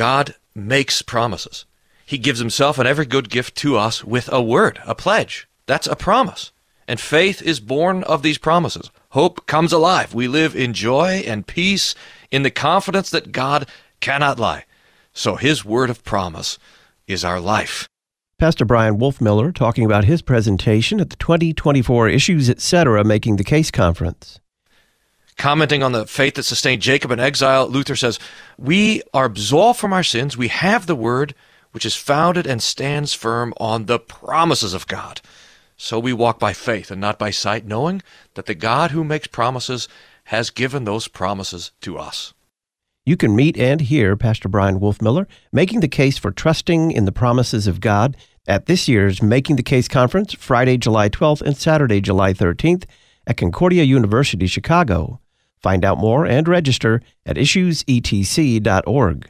God makes promises. He gives himself and every good gift to us with a word, a pledge. That's a promise. And faith is born of these promises. Hope comes alive. We live in joy and peace in the confidence that God cannot lie. So his word of promise is our life. Pastor Bryan Wolfmueller talking about his presentation at the 2024 Issues Etc. Making the Case Conference. Commenting on the faith that sustained Jacob in exile, Luther says, "We are absolved from our sins. We have the word, which is founded and stands firm on the promises of God. So we walk by faith and not by sight, knowing that the God who makes promises has given those promises to us." You can meet and hear Pastor Bryan Wolfmueller making the case for trusting in the promises of God at this year's Making the Case Conference, Friday, July 12th and Saturday, July 13th at Concordia University, Chicago. Find out more and register at issuesetc.org.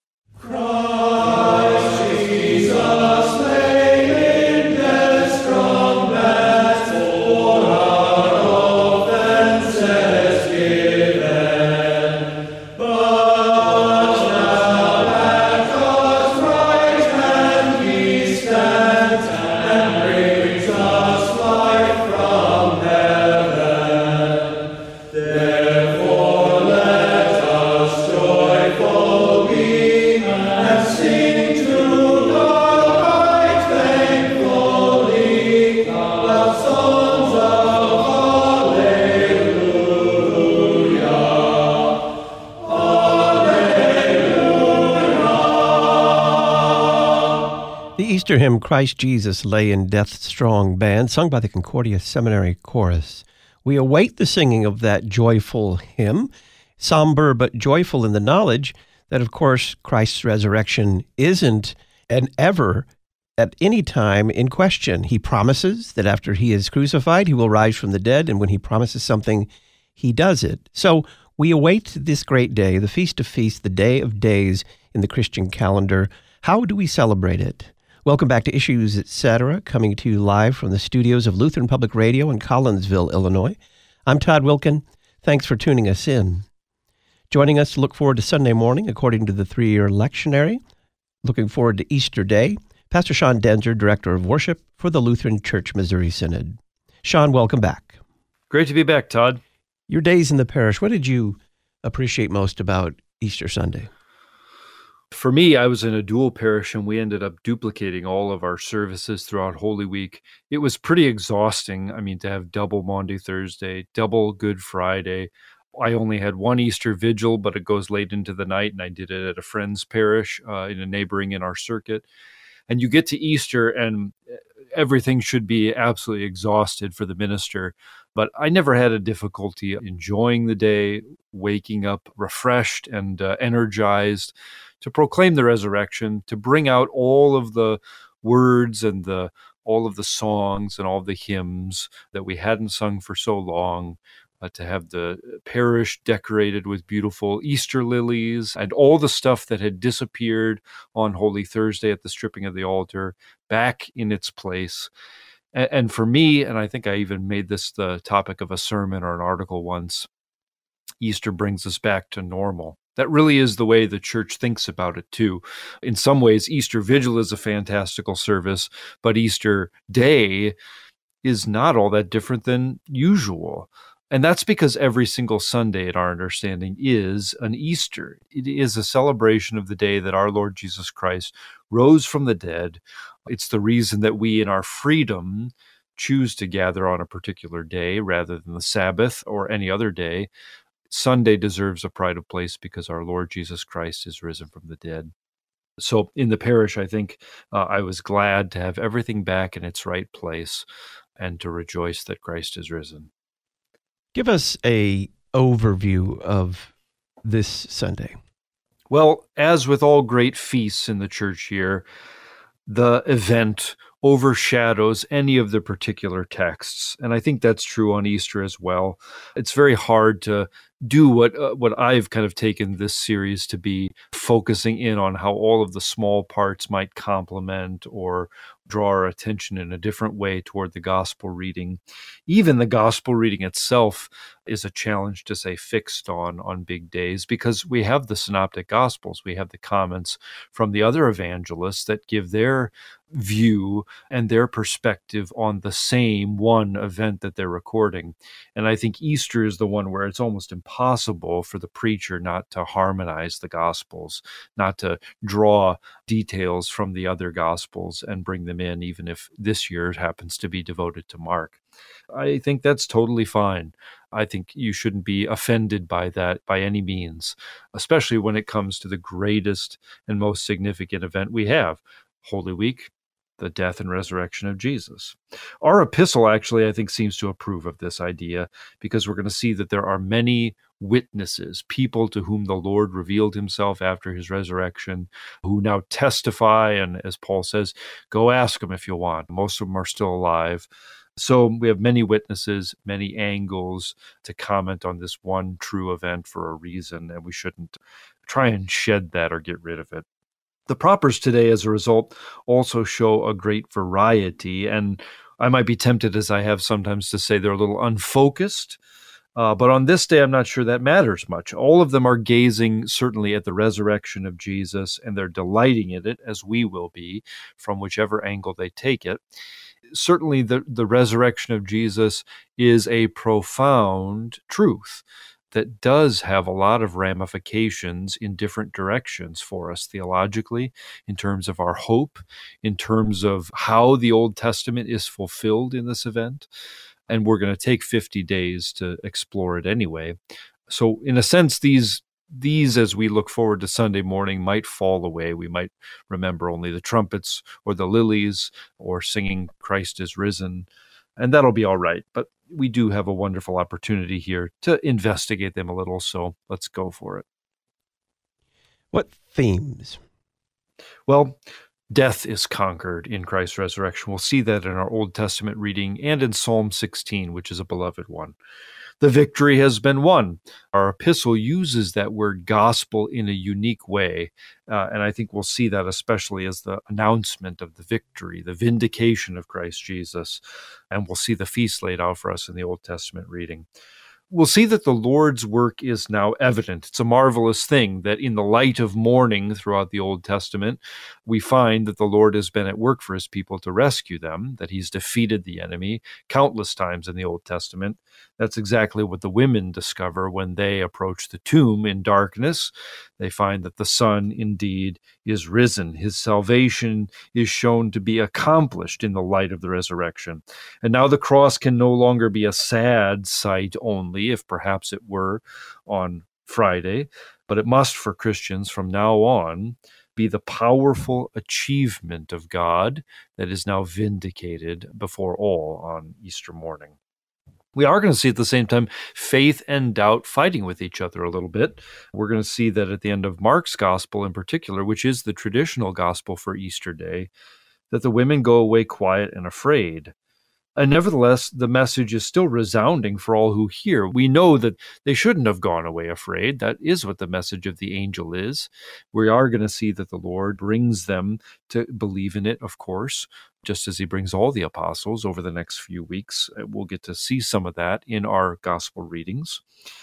Easter hymn, Christ Jesus Lay in Death's Strong Band, sung by the Concordia Seminary Chorus. We await the singing of that joyful hymn, somber but joyful in the knowledge that, of course, Christ's resurrection isn't and ever at any time in question. He promises that after he is crucified, he will rise from the dead, and when he promises something, he does it. So we await this great day, the Feast of Feasts, the Day of Days in the Christian calendar. How do we celebrate it? Welcome back to Issues Etc., coming to you live from the studios of Lutheran Public Radio in Collinsville, Illinois. I'm Todd Wilken. Thanks for tuning us in. Joining us to look forward to Sunday morning, according to the three-year lectionary. Looking forward to Easter Day, Pastor Sean Daenzer, Director of Worship for the Lutheran Church Missouri Synod. Sean, welcome back. Great to be back, Todd. Your days in the parish, what did you appreciate most about Easter Sunday? For me, I was in a dual parish, and we ended up duplicating all of our services throughout Holy Week. It was pretty exhausting. I mean, to have double Maundy Thursday, double Good Friday. I only had one Easter vigil, but it goes late into the night, and I did it at a friend's parish in a neighboring in our circuit. And you get to Easter, and everything should be absolutely exhausted for the minister. But I never had a difficulty enjoying the day, waking up refreshed and energized to proclaim the resurrection, to bring out all of the words and all of the songs and all of the hymns that we hadn't sung for so long, to have the parish decorated with beautiful Easter lilies and all the stuff that had disappeared on Holy Thursday at the stripping of the altar back in its place. And for me, and I think I even made this the topic of a sermon or an article once, Easter brings us back to normal. That really is the way the church thinks about it, too. In some ways, Easter Vigil is a fantastical service, but Easter Day is not all that different than usual. And that's because every single Sunday, in our understanding, is an Easter. It is a celebration of the day that our Lord Jesus Christ rose from the dead. It's the reason that we, in our freedom, choose to gather on a particular day rather than the Sabbath or any other day. Sunday deserves a pride of place because our Lord Jesus Christ is risen from the dead. So in the parish, I think I was glad to have everything back in its right place and to rejoice that Christ is risen. Give us an overview of this Sunday. Well, as with all great feasts in the church year, the event overshadows any of the particular texts. And I think that's true on Easter as well. It's very hard to do what I've kind of taken this series to be, focusing in on how all of the small parts might complement or draw our attention in a different way toward the gospel reading. Even the gospel reading itself is a challenge to stay fixed on big days, because we have the synoptic gospels, we have the comments from the other evangelists that give their view and their perspective on the same one event that they're recording. And I think Easter is the one where it's almost impossible for the preacher not to harmonize the gospels, not to draw details from the other gospels and bring them in, even if this year happens to be devoted to Mark. I think that's totally fine. I think you shouldn't be offended by that by any means, especially when it comes to the greatest and most significant event we have, Holy Week, the death and resurrection of Jesus. Our epistle actually, I think, seems to approve of this idea, because we're going to see that there are many witnesses, people to whom the Lord revealed himself after his resurrection, who now testify. And as Paul says, go ask them if you want. Most of them are still alive. So we have many witnesses, many angles to comment on this one true event for a reason, and we shouldn't try and shed that or get rid of it. The propers today, as a result, also show a great variety, and I might be tempted, as I have sometimes, to say they're a little unfocused. But on this day, I'm not sure that matters much. All of them are gazing certainly at the resurrection of Jesus, and they're delighting in it, as we will be, from whichever angle they take it. Certainly, the resurrection of Jesus is a profound truth that does have a lot of ramifications in different directions for us theologically, in terms of our hope, in terms of how the Old Testament is fulfilled in this event. And we're going to take 50 days to explore it anyway. So in a sense, these, as we look forward to Sunday morning, might fall away. We might remember only the trumpets or the lilies or singing Christ is risen, and that'll be all right. But we do have a wonderful opportunity here to investigate them a little, so let's go for it. What themes? Well, death is conquered in Christ's resurrection. We'll see that in our Old Testament reading and in Psalm 16, which is a beloved one. The victory has been won. Our epistle uses that word gospel in a unique way, and I think we'll see that especially as the announcement of the victory, the vindication of Christ Jesus, and we'll see the feast laid out for us in the Old Testament reading. We'll see that the Lord's work is now evident. It's a marvelous thing that in the light of mourning throughout the Old Testament, we find that the Lord has been at work for his people to rescue them, that he's defeated the enemy countless times in the Old Testament. That's exactly what the women discover when they approach the tomb in darkness. They find that the Son indeed is risen. His salvation is shown to be accomplished in the light of the resurrection. And now the cross can no longer be a sad sight only, if perhaps it were on Friday, but it must, for Christians from now on, be the powerful achievement of God that is now vindicated before all on Easter morning. We are going to see at the same time faith and doubt fighting with each other a little bit. We're going to see that at the end of Mark's gospel in particular, which is the traditional gospel for Easter Day, that the women go away quiet and afraid. And nevertheless, the message is still resounding for all who hear. We know that they shouldn't have gone away afraid. That is what the message of the angel is. We are going to see that the Lord brings them to believe in it, of course, just as he brings all the apostles over the next few weeks. We'll get to see some of that in our gospel readings.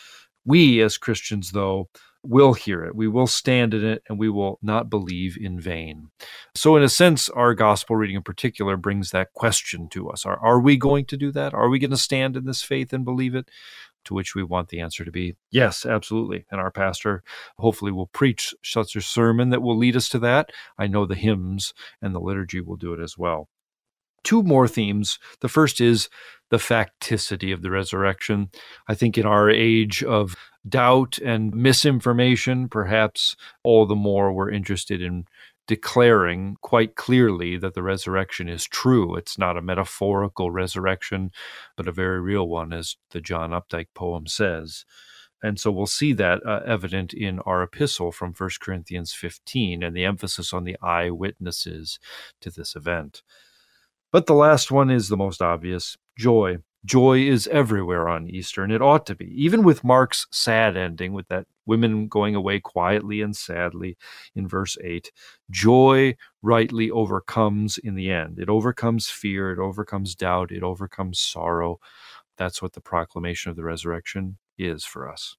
We, as Christians, though, will hear it. We will stand in it, and we will not believe in vain. So in a sense, our gospel reading in particular brings that question to us. Are we going to do that? Are we going to stand in this faith and believe it? To which we want the answer to be, yes, absolutely. And our pastor hopefully will preach such a sermon that will lead us to that. I know the hymns and the liturgy will do it as well. Two more themes. The first is the facticity of the resurrection. I think in our age of doubt and misinformation, perhaps all the more we're interested in declaring quite clearly that the resurrection is true. It's not a metaphorical resurrection, but a very real one, as the John Updike poem says. And so we'll see that evident in our epistle from 1 Corinthians 15 and the emphasis on the eyewitnesses to this event. But the last one is the most obvious, joy. Joy is everywhere on Easter, and it ought to be. Even with Mark's sad ending, with that women going away quietly and sadly in verse 8, joy rightly overcomes in the end. It overcomes fear, it overcomes doubt, it overcomes sorrow. That's what the proclamation of the resurrection is for us.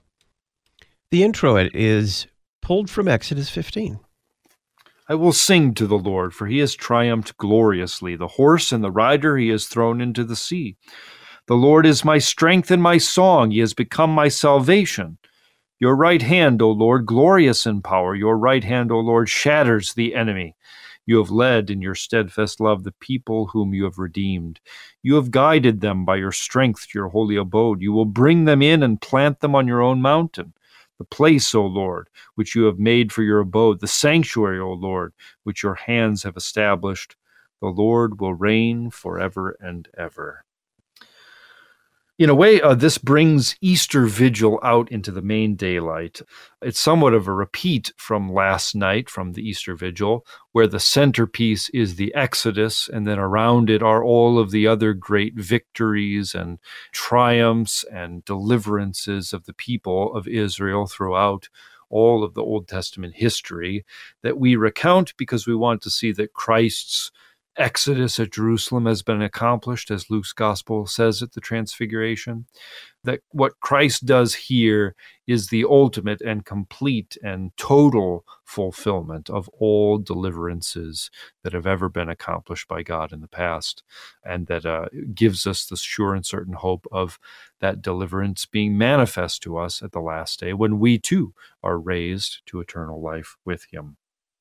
The introit is pulled from Exodus 15. I will sing to the Lord, for he has triumphed gloriously. The horse and the rider he has thrown into the sea. The Lord is my strength and my song. He has become my salvation. Your right hand, O Lord, glorious in power. Your right hand, O Lord, shatters the enemy. You have led in your steadfast love the people whom you have redeemed. You have guided them by your strength to your holy abode. You will bring them in and plant them on your own mountain. The place, O Lord, which you have made for your abode, the sanctuary, O Lord, which your hands have established. The Lord will reign forever and ever. In a way, this brings Easter Vigil out into the main daylight. It's somewhat of a repeat from last night, from the Easter Vigil, where the centerpiece is the Exodus, and then around it are all of the other great victories and triumphs and deliverances of the people of Israel throughout all of the Old Testament history that we recount because we want to see that Christ's Exodus at Jerusalem has been accomplished, as Luke's gospel says at the Transfiguration, that what Christ does here is the ultimate and complete and total fulfillment of all deliverances that have ever been accomplished by God in the past, and that gives us the sure and certain hope of that deliverance being manifest to us at the last day, when we too are raised to eternal life with him.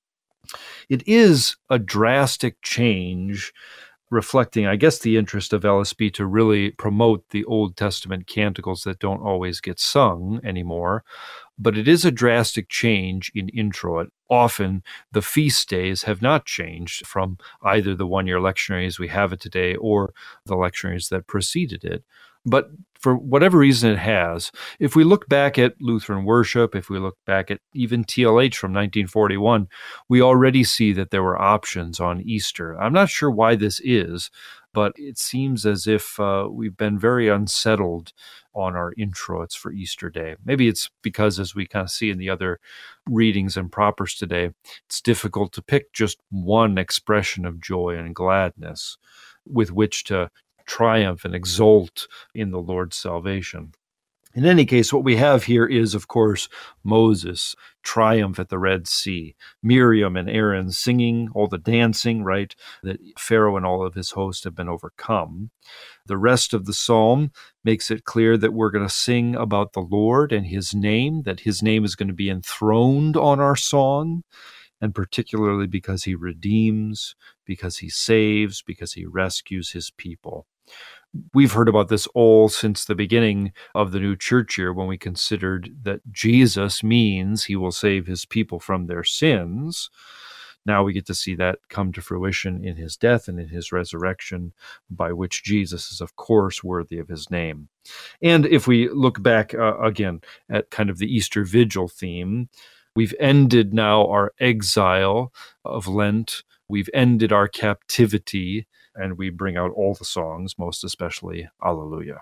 It is a drastic change, reflecting, I guess, the interest of LSB to really promote the Old Testament canticles that don't always get sung anymore. But it is a drastic change in introit. Often the feast days have not changed from either the one-year lectionaries we have it today or the lectionaries that preceded it. But for whatever reason it has, if we look back at Lutheran worship, if we look back at even TLH from 1941, we already see that there were options on Easter. I'm not sure why this is, but it seems as if we've been very unsettled on our introits for Easter Day. Maybe it's because, as we kind of see in the other readings and propers today, it's difficult to pick just one expression of joy and gladness with which to triumph and exult in the Lord's salvation. In any case, what we have here is, of course, Moses' triumph at the Red Sea, Miriam and Aaron singing, all the dancing, right, that Pharaoh and all of his host have been overcome. The rest of the psalm makes it clear that we're going to sing about the Lord and his name, that his name is going to be enthroned on our song, and particularly because he redeems, because he saves, because he rescues his people. We've heard about this all since the beginning of the new church year, when we considered that Jesus means he will save his people from their sins. Now we get to see that come to fruition in his death and in his resurrection, by which Jesus is, of course, worthy of his name. And if we look back again at kind of the Easter Vigil theme, we've ended now our exile of Lent. We've ended our captivity, and we bring out all the songs, most especially Alleluia.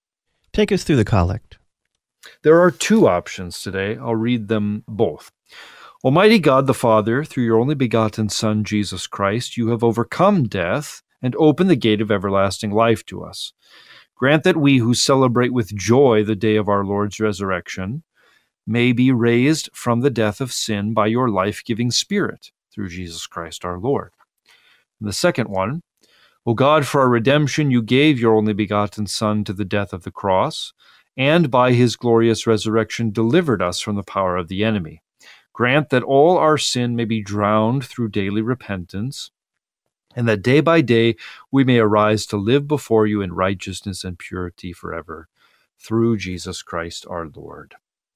Take us through the collect. There are two options today. I'll read them both. Almighty God the Father, through your only begotten Son, Jesus Christ, you have overcome death and opened the gate of everlasting life to us. Grant that we who celebrate with joy the day of our Lord's resurrection may be raised from the death of sin by your life-giving Spirit, through Jesus Christ our Lord. And the second one, O God, for our redemption you gave your only begotten Son to the death of the cross, and by his glorious resurrection delivered us from the power of the enemy. Grant that all our sin may be drowned through daily repentance, and that day by day we may arise to live before you in righteousness and purity forever, through Jesus Christ our Lord.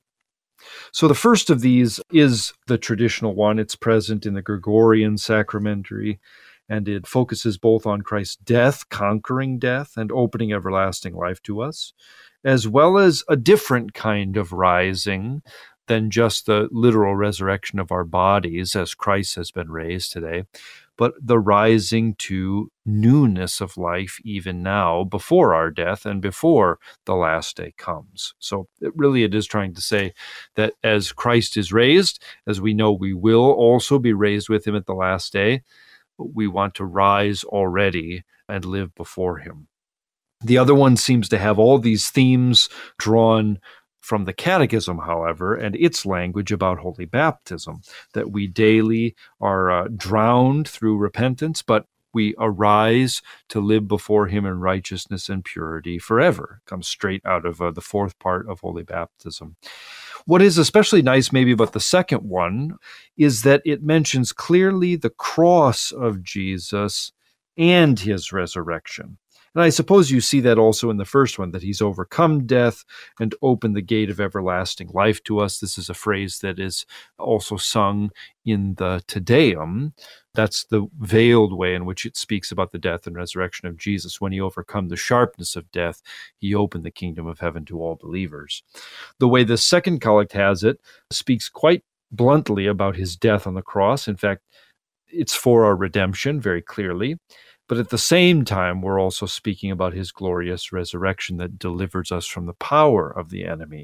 So the first of these is the traditional one. It's present in the Gregorian sacramentary, and it focuses both on Christ's death, conquering death, and opening everlasting life to us, as well as a different kind of rising than just the literal resurrection of our bodies as Christ has been raised today, but the rising to newness of life even now, before our death and before the last day comes. So it is trying to say that as Christ is raised, as we know we will also be raised with him at the last day, we want to rise already and live before him. The other one seems to have all these themes drawn from the Catechism, however, and its language about holy baptism, that we daily are drowned through repentance, but we arise to live before him in righteousness and purity forever. It comes straight out of the fourth part of holy baptism. What is especially nice maybe about the second one is that it mentions clearly the cross of Jesus and his resurrection. And I suppose you see that also in the first one, that he's overcome death and opened the gate of everlasting life to us. This is a phrase that is also sung in the Te Deum. That's the veiled way in which it speaks about the death and resurrection of Jesus. When he overcome the sharpness of death, he opened the kingdom of heaven to all believers. The way the second collect has it speaks quite bluntly about his death on the cross. In fact, it's for our redemption very clearly. But at the same time, we're also speaking about his glorious resurrection that delivers us from the power of the enemy.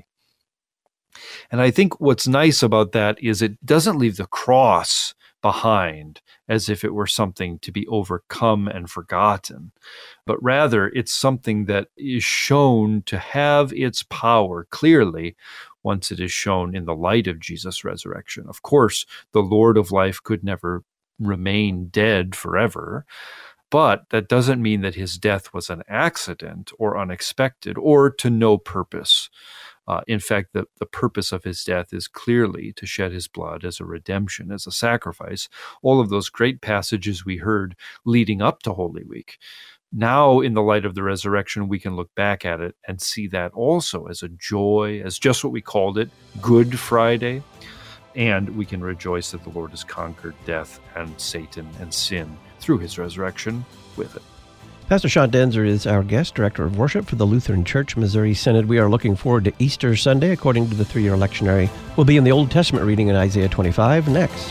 And I think what's nice about that is it doesn't leave the cross behind as if it were something to be overcome and forgotten, but rather it's something that is shown to have its power clearly once it is shown in the light of Jesus' resurrection. Of course, the Lord of life could never remain dead forever, but that doesn't mean that his death was an accident or unexpected or to no purpose. In fact, the purpose of his death is clearly to shed his blood as a redemption, as a sacrifice. All of those great passages we heard leading up to Holy Week. Now, in the light of the resurrection, we can look back at it and see that also as a joy, as just what we called it, Good Friday. And we can rejoice that the Lord has conquered death and Satan and sin through his resurrection with it. Pastor Sean Daenzer is our guest, Director of Worship for the Lutheran Church Missouri Synod. We are looking forward to Easter Sunday, according to the 3-year lectionary. We'll be in the Old Testament reading in Isaiah 25 next.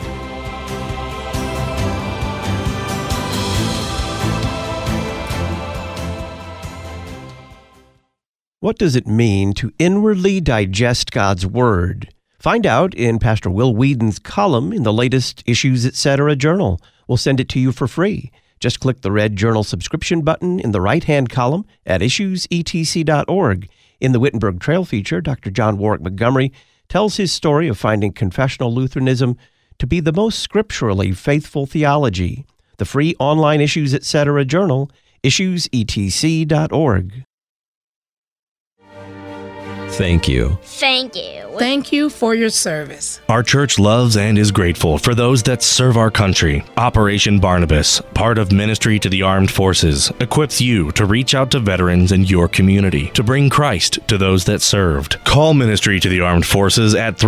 What does it mean to inwardly digest God's Word? Find out in Pastor Will Whedon's column in the latest Issues Etc. journal. We'll send it to you for free. Just click the red journal subscription button in the right-hand column at issuesetc.org. In the Wittenberg Trail feature, Dr. John Warwick Montgomery tells his story of finding confessional Lutheranism to be the most scripturally faithful theology. The free online Issues Etc. journal, issuesetc.org. Thank you. Thank you. Thank you for your service. Our church loves and is grateful for those that serve our country. Operation Barnabas, part of Ministry to the Armed Forces, equips you to reach out to veterans in your community to bring Christ to those that served. Call Ministry to the Armed Forces at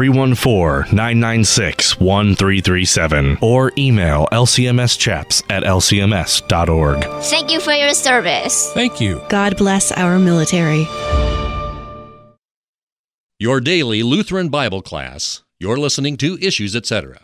314-996-1337 or email lcmschaps@lcms.org. Thank you for your service. Thank you. God bless our military. Your daily Lutheran Bible class. You're listening to Issues Etc.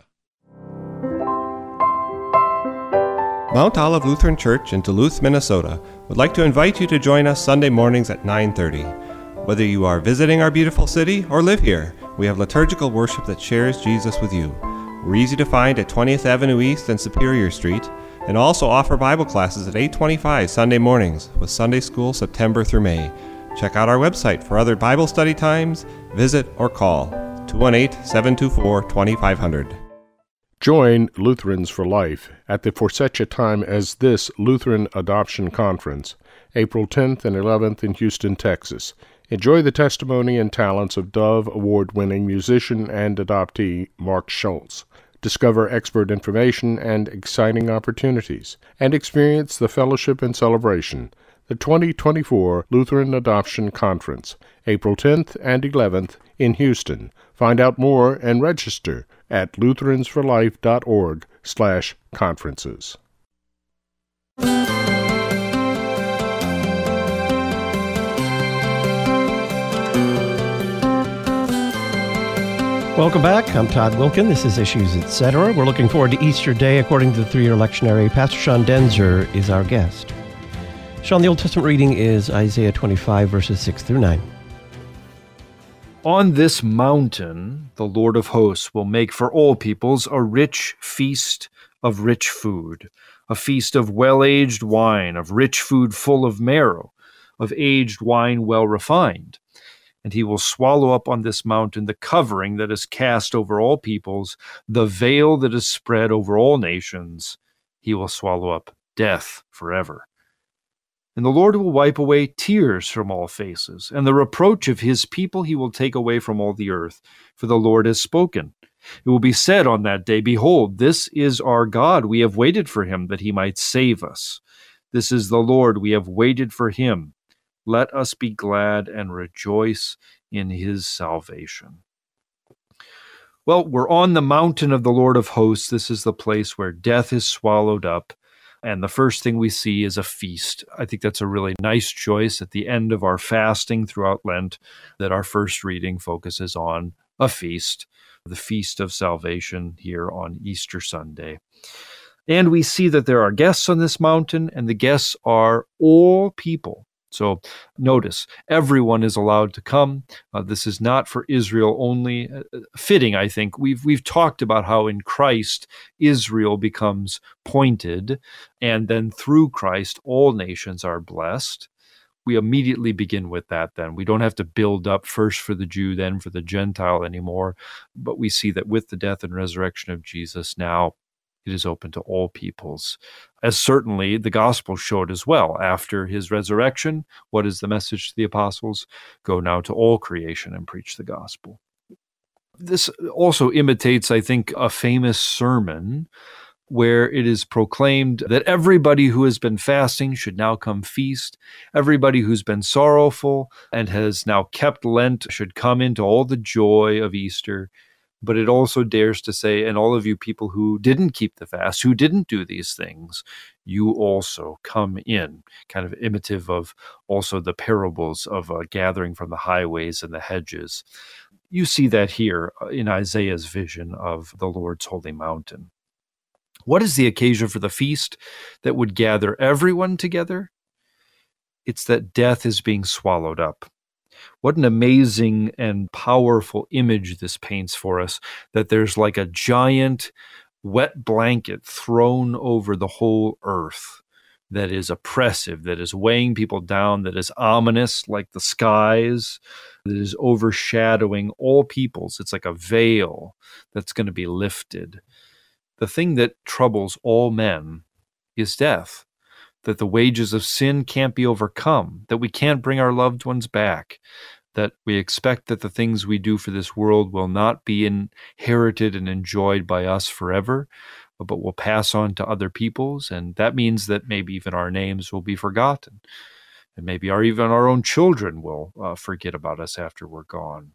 Mount Olive Lutheran Church in Duluth, Minnesota would like to invite you to join us Sunday mornings at 9:30. Whether you are visiting our beautiful city or live here, we have liturgical worship that shares Jesus with you. We're easy to find at 20th Avenue East and Superior Street, and also offer Bible classes at 8:25 Sunday mornings with Sunday School September through May. Check out our website for other Bible study times, visit or call 218-724-2500. Join Lutherans for Life at the for such a time as this Lutheran Adoption Conference, April 10th and 11th in Houston, Texas. Enjoy the testimony and talents of Dove Award-winning musician and adoptee Mark Schultz. Discover expert information and exciting opportunities, and experience the fellowship and celebration. The 2024 Lutheran Adoption Conference, April 10th and 11th in Houston. Find out more and register at lutheransforlife.org/conferences. Welcome back. I'm Todd Wilkin. This is Issues Etc. We're looking forward to Easter Day according to the 3-year lectionary. Pastor Sean Denzer is our guest. Sean, the Old Testament reading is Isaiah 25, verses 6 through 9. On this mountain, the Lord of hosts will make for all peoples a rich feast of rich food, a feast of well-aged wine, of rich food full of marrow, of aged wine well refined. And he will swallow up on this mountain the covering that is cast over all peoples, the veil that is spread over all nations. He will swallow up death forever. And the Lord will wipe away tears from all faces, and the reproach of his people he will take away from all the earth, for the Lord has spoken. It will be said on that day, Behold, this is our God. We have waited for him, that he might save us. This is the Lord. We have waited for him. Let us be glad and rejoice in his salvation. Well, we're on the mountain of the Lord of hosts. This is the place where death is swallowed up. And the first thing we see is a feast. I think that's a really nice choice at the end of our fasting throughout Lent, that our first reading focuses on a feast, the Feast of Salvation here on Easter Sunday. And we see that there are guests on this mountain, and the guests are all people. So notice, everyone is allowed to come. This is not for Israel only. Fitting, I think. We've talked about how in Christ, Israel becomes pointed, and then through Christ, all nations are blessed. We immediately begin with that then. We don't have to build up first for the Jew, then for the Gentile anymore. But we see that with the death and resurrection of Jesus, now it is open to all peoples, as certainly the gospel showed as well. After his resurrection, what is the message to the apostles? Go now to all creation and preach the gospel. This also imitates, I think, a famous sermon where it is proclaimed that everybody who has been fasting should now come feast. Everybody who's been sorrowful and has now kept Lent should come into all the joy of Easter. But it also dares to say, and all of you people who didn't keep the fast, who didn't do these things, you also come in, kind of imitative of also the parables of gathering from the highways and the hedges. You see that here in Isaiah's vision of the Lord's holy mountain. What is the occasion for the feast that would gather everyone together? It's that death is being swallowed up. What an amazing and powerful image this paints for us, that there's like a giant wet blanket thrown over the whole earth that is oppressive, that is weighing people down, that is ominous like the skies, that is overshadowing all peoples. It's like a veil that's going to be lifted. The thing that troubles all men is death. That the wages of sin can't be overcome, that we can't bring our loved ones back, that we expect that the things we do for this world will not be inherited and enjoyed by us forever, but will pass on to other peoples. And that means that maybe even our names will be forgotten. And maybe even our own children will forget about us after we're gone.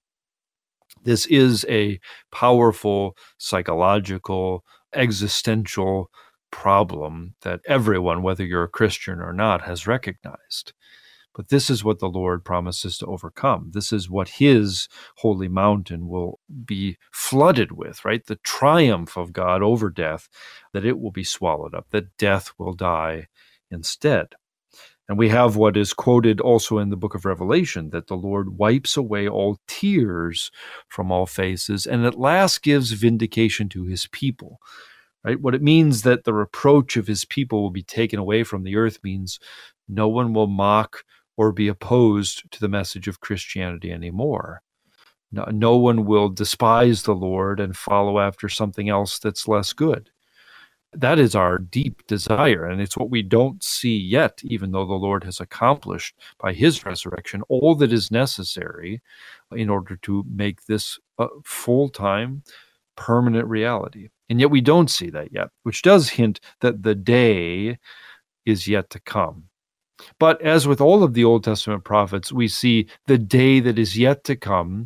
This is a powerful psychological, existential problem that everyone, whether you're a Christian or not, has recognized. But this is what the Lord promises to overcome. This is what his holy mountain will be flooded with, right? The triumph of God over death, that it will be swallowed up, that death will die instead. And we have what is quoted also in the book of Revelation, that the Lord wipes away all tears from all faces and at last gives vindication to his people. Right? What it means that the reproach of his people will be taken away from the earth means no one will mock or be opposed to the message of Christianity anymore. No one will despise the Lord and follow after something else that's less good. That is our deep desire, and it's what we don't see yet, even though the Lord has accomplished by his resurrection all that is necessary in order to make this a full-time, permanent reality. And yet we don't see that yet, which does hint that the day is yet to come. But as with all of the Old Testament prophets, we see the day that is yet to come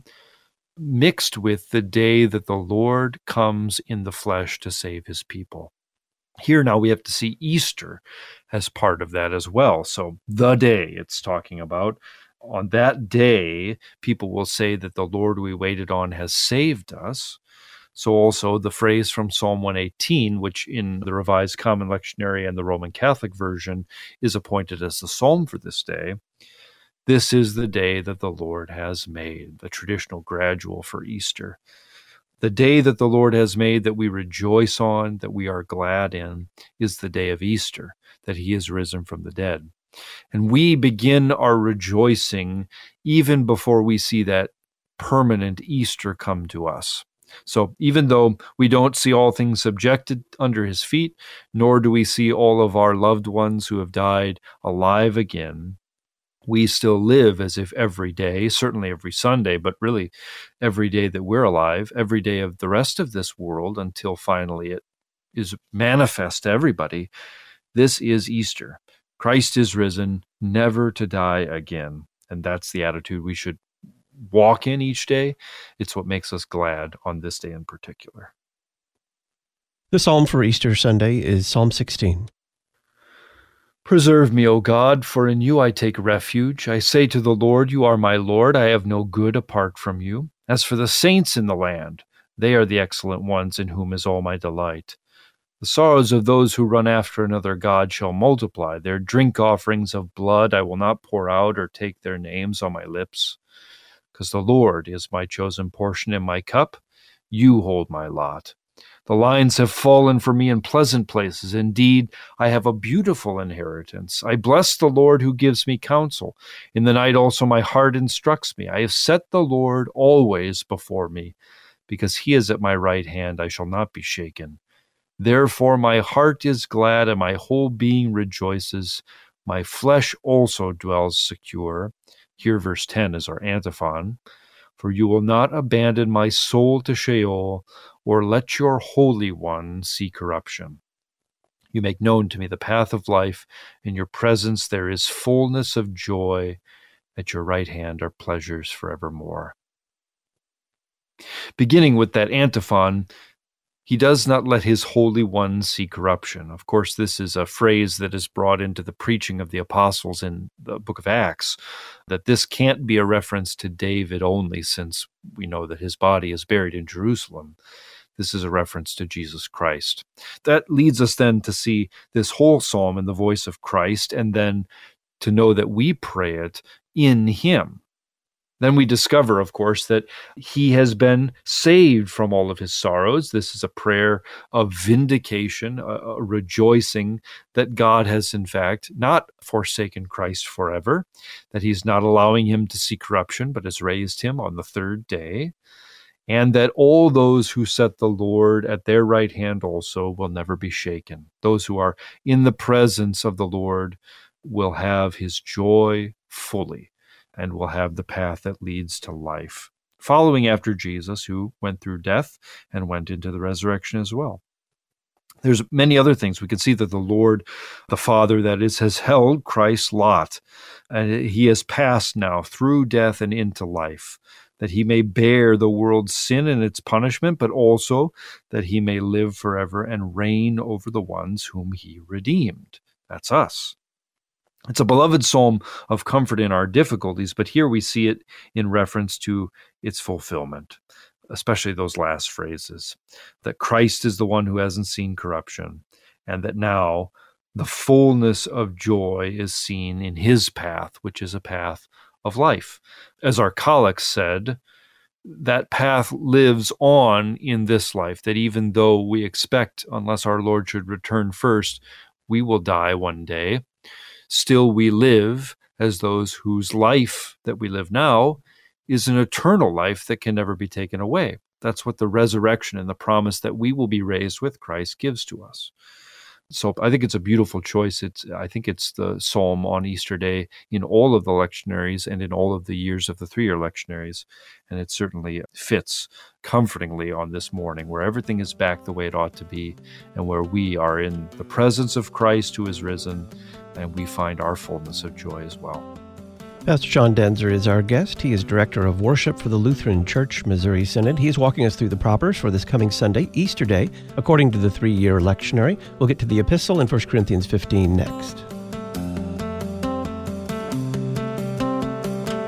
mixed with the day that the Lord comes in the flesh to save his people. Here now we have to see Easter as part of that as well. So the day it's talking about on that day, people will say that the Lord we waited on has saved us. So also the phrase from Psalm 118, which in the Revised Common Lectionary and the Roman Catholic version is appointed as the psalm for this day. This is the day that the Lord has made, the traditional gradual for Easter. The day that the Lord has made, that we rejoice on, that we are glad in, is the day of Easter, that he is risen from the dead. And we begin our rejoicing even before we see that permanent Easter come to us. So even though we don't see all things subjected under his feet, nor do we see all of our loved ones who have died alive again, we still live as if every day, certainly every Sunday, but really every day that we're alive, every day of the rest of this world until finally it is manifest to everybody, this is Easter. Christ is risen, never to die again. And that's the attitude we should walk in each day. It's what makes us glad on this day in particular. The psalm for Easter Sunday is Psalm 16. Preserve me, O God, for in you I take refuge. I say to the Lord, you are my Lord. I have no good apart from you. As for the saints in the land, they are the excellent ones in whom is all my delight. The sorrows of those who run after another god shall multiply. Their drink offerings of blood I will not pour out or take their names on my lips. Because the Lord is my chosen portion and my cup, you hold my lot. The lines have fallen for me in pleasant places. Indeed, I have a beautiful inheritance. I bless the Lord who gives me counsel. In the night also my heart instructs me. I have set the Lord always before me. Because he is at my right hand, I shall not be shaken. Therefore my heart is glad and my whole being rejoices. My flesh also dwells secure. Here verse 10 is our antiphon. For you will not abandon my soul to Sheol, or let your Holy One see corruption. You make known to me the path of life. In your presence there is fullness of joy. At your right hand are pleasures forevermore. Beginning with that antiphon, he does not let his Holy One see corruption. Of course, this is a phrase that is brought into the preaching of the apostles in the book of Acts, that this can't be a reference to David only, since we know that his body is buried in Jerusalem. This is a reference to Jesus Christ. That leads us then to see this whole psalm in the voice of Christ, and then to know that we pray it in him. Then we discover, of course, that he has been saved from all of his sorrows. This is a prayer of vindication, a rejoicing that God has, in fact, not forsaken Christ forever, that he's not allowing him to see corruption, but has raised him on the third day, and that all those who set the Lord at their right hand also will never be shaken. Those who are in the presence of the Lord will have his joy fully, and will have the path that leads to life, following after Jesus, who went through death and went into the resurrection as well. There's many other things. We can see that the Lord, the Father, that is, has held Christ's lot, and he has passed now through death and into life, that he may bear the world's sin and its punishment, but also that he may live forever and reign over the ones whom he redeemed. That's us. It's a beloved psalm of comfort in our difficulties, but here we see it in reference to its fulfillment, especially those last phrases, that Christ is the one who hasn't seen corruption, and that now the fullness of joy is seen in his path, which is a path of life. As our collect said, that path lives on in this life, that even though we expect, unless our Lord should return first, we will die one day, still we live as those whose life that we live now is an eternal life that can never be taken away. That's what the resurrection and the promise that we will be raised with Christ gives to us. So I think it's a beautiful choice. I think it's the psalm on Easter Day in all of the lectionaries and in all of the years of the 3-year lectionaries. And it certainly fits comfortingly on this morning, where everything is back the way it ought to be, and where we are in the presence of Christ who is risen, and we find our fullness of joy as well. Pastor John Denzer is our guest. He is Director of Worship for the Lutheran Church Missouri Synod. He is walking us through the propers for this coming Sunday, Easter Day, according to the 3-year lectionary. We'll get to the epistle in 1 Corinthians 15 next.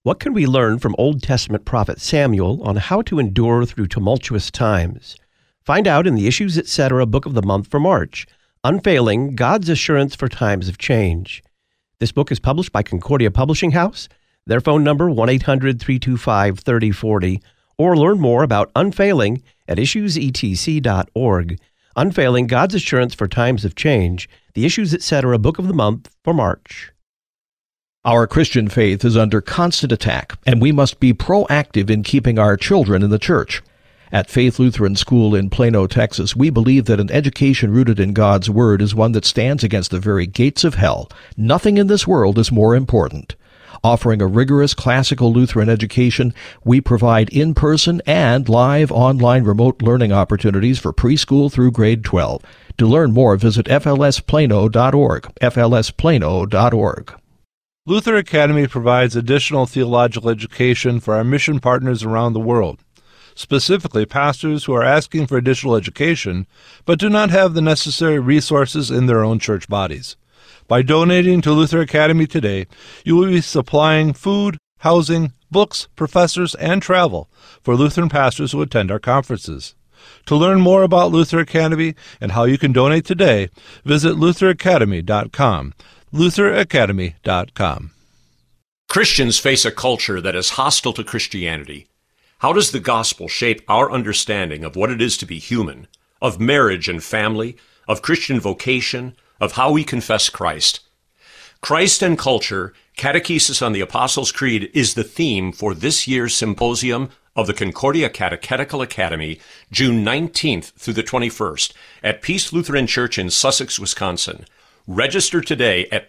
What can we learn from Old Testament prophet Samuel on how to endure through tumultuous times? Find out in the Issues Etc. Book of the Month for March, Unfailing God's Assurance for Times of Change. This book is published by Concordia Publishing House. Their phone number, 1-800-325-3040, or learn more about Unfailing at issuesetc.org. Unfailing God's Assurance for Times of Change, the Issues Etc. Book of the Month for March. Our Christian faith is under constant attack, and we must be proactive in keeping our children in the church. At Faith Lutheran School in Plano, Texas, we believe that an education rooted in God's Word is one that stands against the very gates of hell. Nothing in this world is more important. Offering a rigorous classical Lutheran education, we provide in-person and live online remote learning opportunities for preschool through grade 12. To learn more, visit flsplano.org, flsplano.org. Luther Academy provides additional theological education for our mission partners around the world, specifically pastors who are asking for additional education but do not have the necessary resources in their own church bodies. By donating to Luther Academy today, you will be supplying food, housing, books, professors, and travel for Lutheran pastors who attend our conferences. To learn more about Luther Academy and how you can donate today, visit lutheracademy.com. lutheracademy.com. Christians face a culture that is hostile to Christianity. How does the gospel shape our understanding of what it is to be human, of marriage and family, of Christian vocation, of how we confess Christ? Christ and Culture, Catechesis on the Apostles' Creed is the theme for this year's symposium of the Concordia Catechetical Academy, June 19th through the 21st, at Peace Lutheran Church in Sussex, Wisconsin. Register today at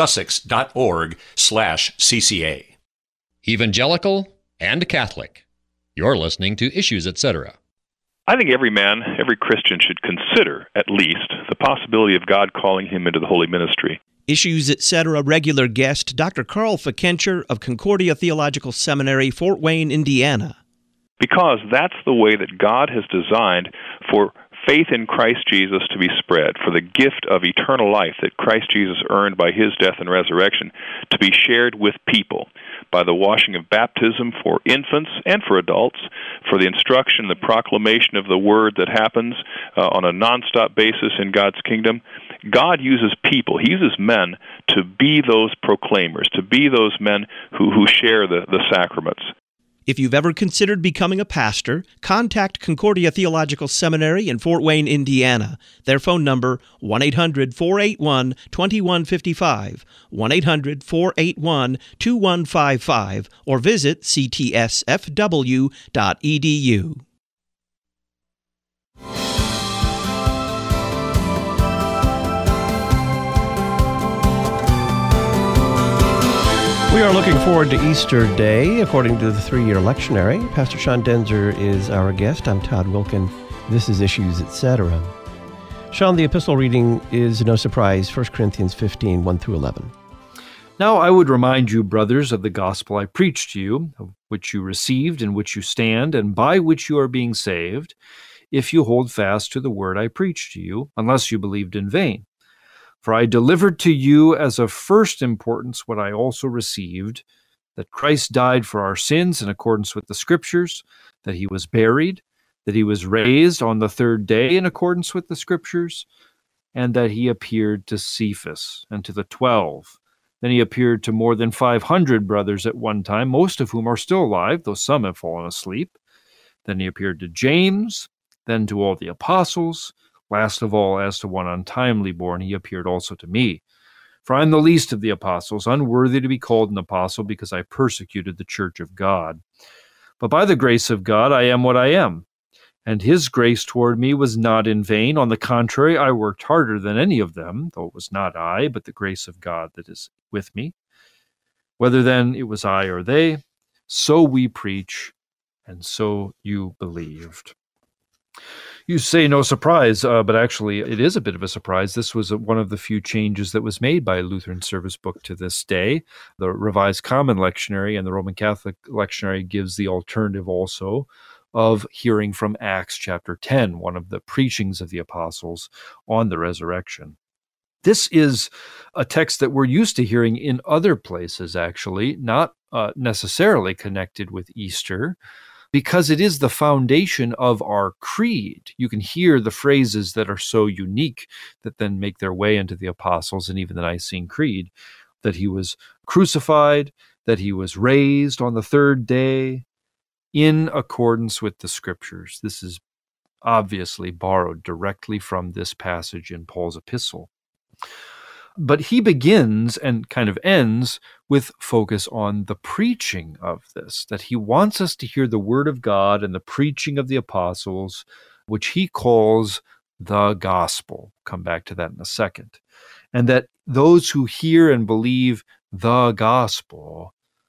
peacesussex.org/CCA. Evangelical and Catholic. You're listening to Issues Etc. I think every man, every Christian should consider, at least, the possibility of God calling him into the holy ministry. Issues Etc. regular guest, Dr. Carl Fikencher of Concordia Theological Seminary, Fort Wayne, Indiana. Because that's the way that God has designed for faith in Christ Jesus to be spread, for the gift of eternal life that Christ Jesus earned by his death and resurrection to be shared with people by the washing of baptism for infants and for adults, for the instruction, the proclamation of the word that happens on a nonstop basis in God's kingdom. God uses people, he uses men to be those proclaimers, to be those men who share the sacraments. If you've ever considered becoming a pastor, contact Concordia Theological Seminary in Fort Wayne, Indiana. Their phone number, 1-800-481-2155, 1-800-481-2155, or visit ctsfw.edu. We are looking forward to Easter Day, according to the 3-year lectionary. Pastor Sean Denzer is our guest. I'm Todd Wilkin. This is Issues Etc. Sean, the epistle reading is no surprise, 1 Corinthians 15, 1 through 11. Now I would remind you, brothers, of the gospel I preached to you, of which you received, in which you stand, and by which you are being saved, if you hold fast to the word I preached to you, unless you believed in vain. For I delivered to you as of first importance what I also received, that Christ died for our sins in accordance with the Scriptures, that he was buried, that he was raised on the third day in accordance with the Scriptures, and that he appeared to Cephas and to the 12. Then he appeared to more than 500 brothers at one time, most of whom are still alive, though some have fallen asleep. Then he appeared to James, then to all the apostles. Last of all, as to one untimely born, he appeared also to me. For I am the least of the apostles, unworthy to be called an apostle, because I persecuted the church of God. But by the grace of God I am what I am, and his grace toward me was not in vain. On the contrary, I worked harder than any of them, though it was not I, but the grace of God that is with me. Whether then it was I or they, so we preach, and so you believed. You say no surprise, but actually it is a bit of a surprise. This was one of the few changes that was made by Lutheran Service Book to this day. The Revised Common Lectionary and the Roman Catholic Lectionary gives the alternative also of hearing from Acts chapter 10, one of the preachings of the apostles on the resurrection. This is a text that we're used to hearing in other places, actually, not necessarily connected with Easter, because it is the foundation of our creed. You can hear the phrases that are so unique that then make their way into the Apostles' and even the Nicene Creed, that he was crucified, that he was raised on the third day in accordance with the Scriptures. This is obviously borrowed directly from this passage in Paul's epistle. But he begins and kind of ends with focus on the preaching of this, that he wants us to hear the word of God and the preaching of the apostles, which he calls the gospel. Come back to that in a second. And that those who hear and believe the gospel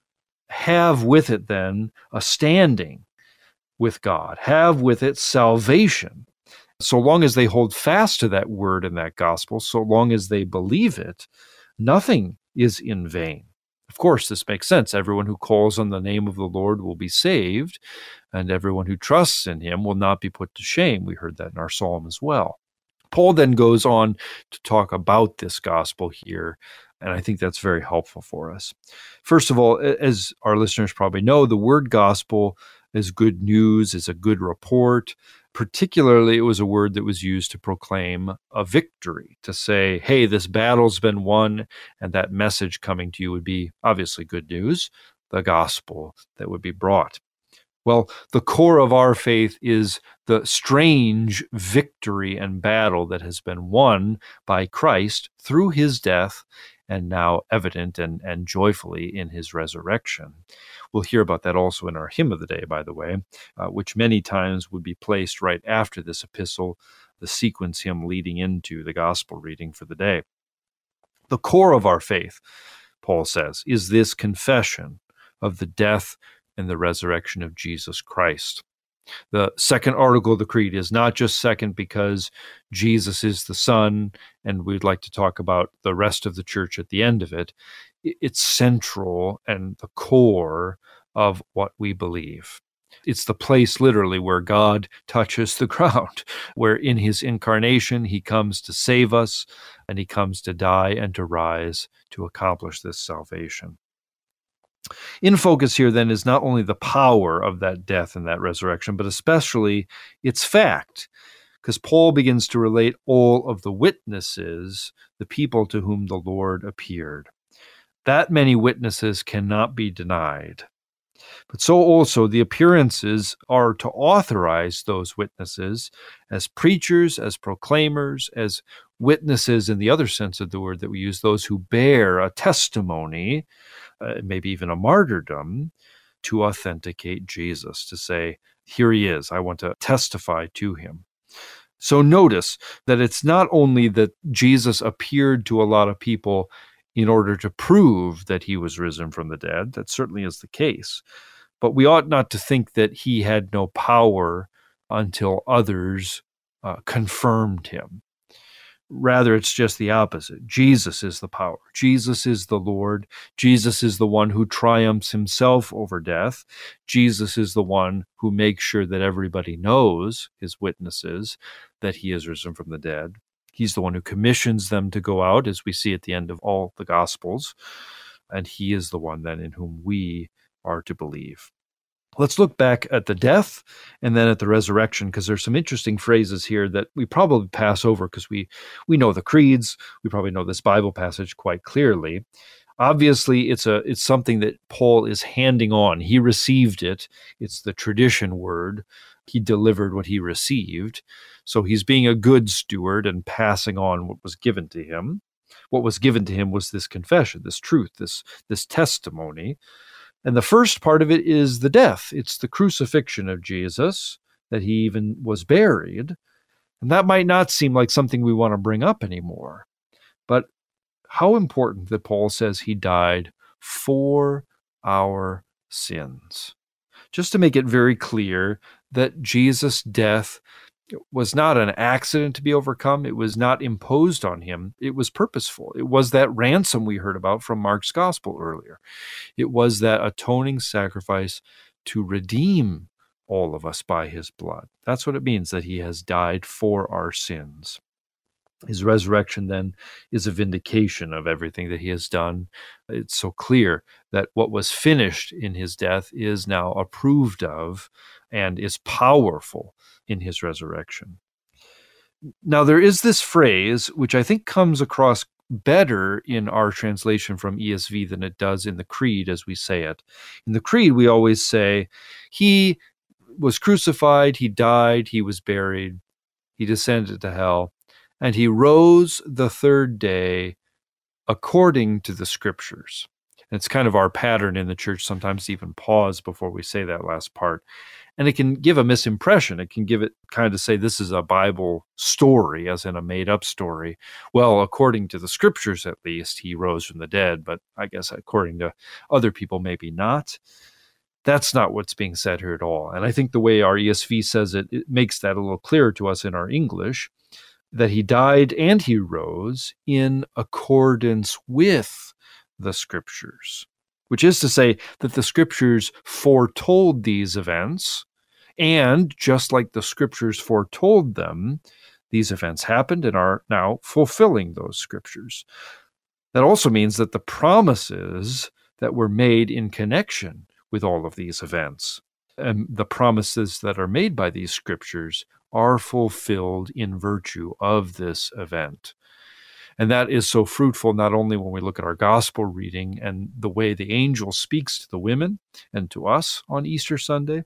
have with it then a standing with God, have with it salvation. So long as they hold fast to that word and that gospel, so long as they believe it, nothing is in vain. Of course, this makes sense. Everyone who calls on the name of the Lord will be saved, and everyone who trusts in him will not be put to shame. We heard that in our psalm as well. Paul then goes on to talk about this gospel here, and I think that's very helpful for us. First of all, as our listeners probably know, the word gospel is good news, is a good report. Particularly, it was a word that was used to proclaim a victory, to say, hey, this battle's been won, and that message coming to you would be obviously good news, the gospel that would be brought. Well, the core of our faith is the strange victory and battle that has been won by Christ through his death and now evident and joyfully in his resurrection. We'll hear about that also in our hymn of the day, by the way, which many times would be placed right after this epistle, the sequence hymn leading into the gospel reading for the day. The core of our faith, Paul says, is this confession of the death and the resurrection of Jesus Christ. The second article of the Creed is not just second because Jesus is the Son, and we'd like to talk about the rest of the church at the end of it. It's central and the core of what we believe. It's the place literally where God touches the ground, where in his incarnation he comes to save us, and he comes to die and to rise to accomplish this salvation. In focus here, then, is not only the power of that death and that resurrection, but especially its fact, because Paul begins to relate all of the witnesses, the people to whom the Lord appeared. That many witnesses cannot be denied. But so also the appearances are to authorize those witnesses as preachers, as proclaimers, as witnesses in the other sense of the word that we use, those who bear a testimony, maybe even a martyrdom, to authenticate Jesus, to say, here he is, I want to testify to him. So notice that it's not only that Jesus appeared to a lot of people in order to prove that he was risen from the dead. That certainly is the case. But we ought not to think that he had no power until others confirmed him. Rather, it's just the opposite. Jesus is the power. Jesus is the Lord. Jesus is the one who triumphs himself over death. Jesus is the one who makes sure that everybody knows, his witnesses, that he is risen from the dead. He's the one who commissions them to go out, as we see at the end of all the Gospels. And he is the one then in whom we are to believe. Let's look back at the death and then at the resurrection, because there's some interesting phrases here that we probably pass over because we know the creeds. We probably know this Bible passage quite clearly. Obviously, it's something that Paul is handing on. He received it. It's the tradition word. He delivered what he received. So he's being a good steward and passing on what was given to him. What was given to him was this confession, this truth, this testimony. And the first part of it is the death. It's the crucifixion of Jesus, that he even was buried. And that might not seem like something we want to bring up anymore. But how important that Paul says he died for our sins. Just to make it very clear that Jesus' death was not an accident to be overcome. It was not imposed on him. It was purposeful. It was that ransom we heard about from Mark's gospel earlier. It was that atoning sacrifice to redeem all of us by his blood. That's what it means that he has died for our sins. His resurrection then is a vindication of everything that he has done. It's so clear that what was finished in his death is now approved of and is powerful in his resurrection. Now, there is this phrase, which I think comes across better in our translation from ESV than it does in the Creed as we say it. In the Creed, we always say, he was crucified, he died, he was buried, he descended to hell, and he rose the third day according to the Scriptures. And it's kind of our pattern in the church sometimes to even pause before we say that last part. And it can give a misimpression. It can give it kind of say this is a Bible story, as in a made-up story. Well, according to the Scriptures, at least, he rose from the dead, but I guess according to other people, maybe not. That's not what's being said here at all. And I think the way our ESV says it, it makes that a little clearer to us in our English, that he died and he rose in accordance with the Scriptures, which is to say that the Scriptures foretold these events, and just like the Scriptures foretold them, these events happened and are now fulfilling those Scriptures. That also means that the promises that were made in connection with all of these events, and the promises that are made by these Scriptures, are fulfilled in virtue of this event. And that is so fruitful not only when we look at our gospel reading and the way the angel speaks to the women and to us on Easter Sunday,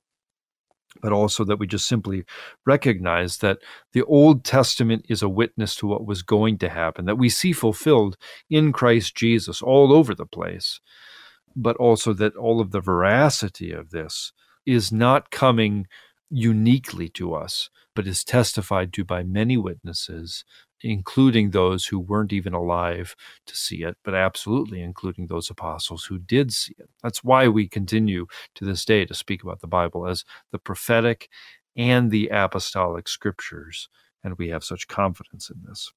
but also that we just simply recognize that the Old Testament is a witness to what was going to happen, that we see fulfilled in Christ Jesus all over the place, but also that all of the veracity of this is not coming uniquely to us, but is testified to by many witnesses, including those who weren't even alive to see it, but absolutely including those apostles who did see it. That's why we continue to this day to speak about the Bible as the prophetic and the apostolic Scriptures, and we have such confidence in this.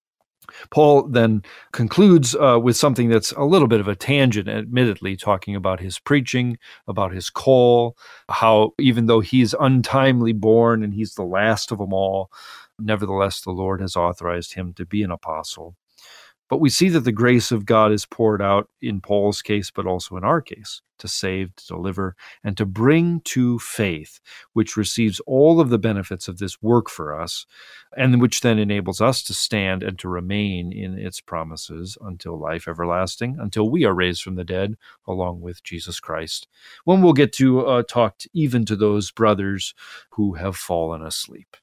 Paul then concludes with something that's a little bit of a tangent, admittedly, talking about his preaching, about his call, how even though he's untimely born and he's the last of them all, nevertheless, the Lord has authorized him to be an apostle. But we see that the grace of God is poured out in Paul's case, but also in our case, to save, to deliver, and to bring to faith, which receives all of the benefits of this work for us, and which then enables us to stand and to remain in its promises until life everlasting, until we are raised from the dead, along with Jesus Christ, when we'll get to talk even to those brothers who have fallen asleep.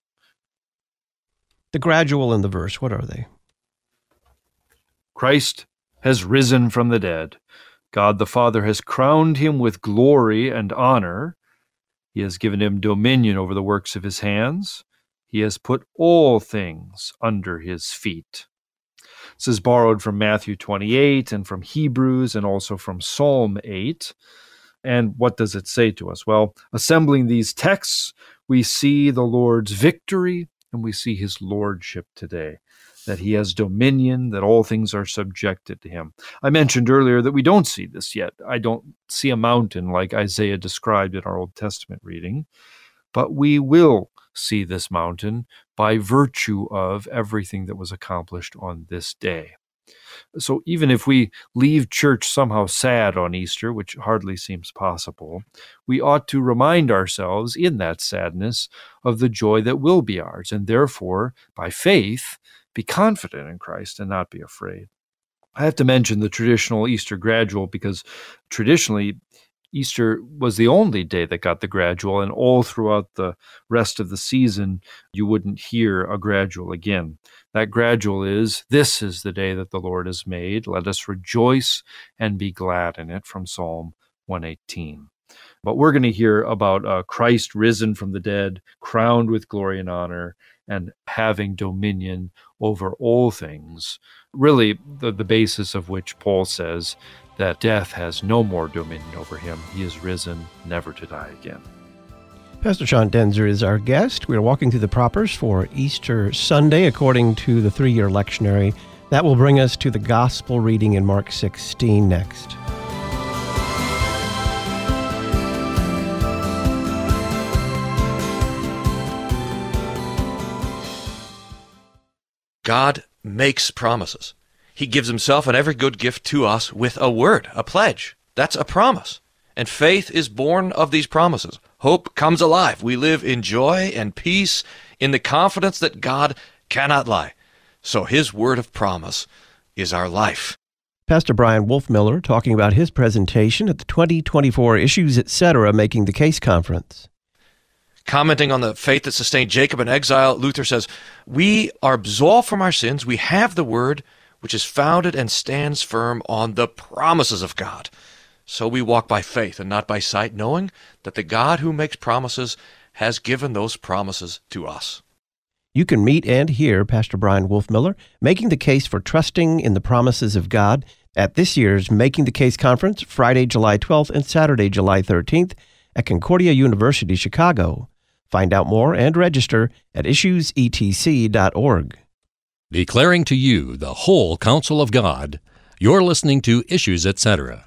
The gradual in the verse, what are they? Christ has risen from the dead. God the Father has crowned him with glory and honor. He has given him dominion over the works of his hands. He has put all things under his feet. This is borrowed from Matthew 28 and from Hebrews and also from Psalm 8. And what does it say to us? Well, assembling these texts, we see the Lord's victory and we see his lordship today, that he has dominion, that all things are subjected to him. I mentioned earlier that we don't see this yet. I don't see a mountain like Isaiah described in our Old Testament reading, but we will see this mountain by virtue of everything that was accomplished on this day. So even if we leave church somehow sad on Easter, which hardly seems possible, we ought to remind ourselves in that sadness of the joy that will be ours, and therefore, by faith, be confident in Christ and not be afraid. I have to mention the traditional Easter gradual because traditionally Easter was the only day that got the gradual, and all throughout the rest of the season you wouldn't hear a gradual again. That gradual is, "This is the day that the Lord has made. Let us rejoice and be glad in it," from Psalm 118. But we're going to hear about Christ risen from the dead, crowned with glory and honor, and having dominion over all things, really the basis of which Paul says that death has no more dominion over him. He is risen, never to die again. Pastor Sean Daenzer is our guest. We are walking through the propers for Easter Sunday according to the 3-year lectionary. That will bring us to the gospel reading in Mark 16 next. God makes promises. He gives himself and every good gift to us with a word, a pledge. That's a promise. And faith is born of these promises. Hope comes alive. We live in joy and peace in the confidence that God cannot lie. So his word of promise is our life. Pastor Brian Wolfmiller talking about his presentation at the 2024 Issues Etc. Making the Case Conference. Commenting on the faith that sustained Jacob in exile, Luther says, "We are absolved from our sins. We have the word, which is founded and stands firm on the promises of God. So we walk by faith and not by sight, knowing that the God who makes promises has given those promises to us." You can meet and hear Pastor Brian Wolfmiller making the case for trusting in the promises of God at this year's Making the Case Conference, Friday, July 12th and Saturday, July 13th at Concordia University, Chicago. Find out more and register at issuesetc.org. Declaring to you the whole counsel of God, you're listening to Issues Etc.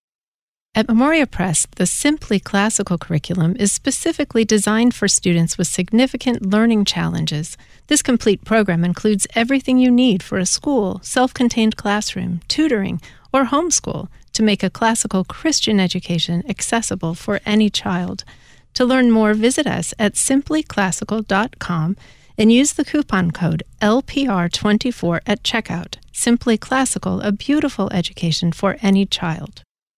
At Memoria Press, the Simply Classical curriculum is specifically designed for students with significant learning challenges. This complete program includes everything you need for a school, self-contained classroom, tutoring, or homeschool to make a classical Christian education accessible for any child. To learn more, visit us at simplyclassical.com and use the coupon code LPR24 at checkout. Simply Classical, a beautiful education for any child.